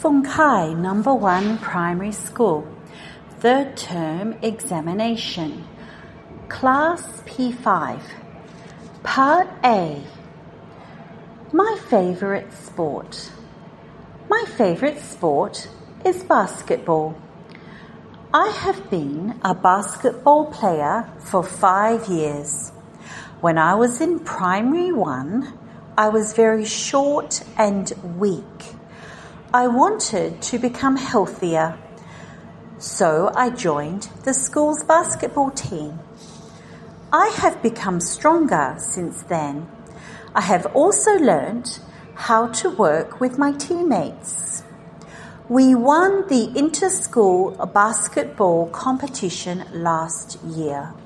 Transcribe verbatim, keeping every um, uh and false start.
Fung Kai Number One Primary School, third term examination, Class P five, Part A. My favourite sport. My favourite sport is basketball. I have been a basketball player for five years. When I was in primary one, I was very short and weak. I wanted to become healthier, so I joined the school's basketball team. I have become stronger since then. I have also learnt how to work with my teammates. We won the inter-school basketball competition last year.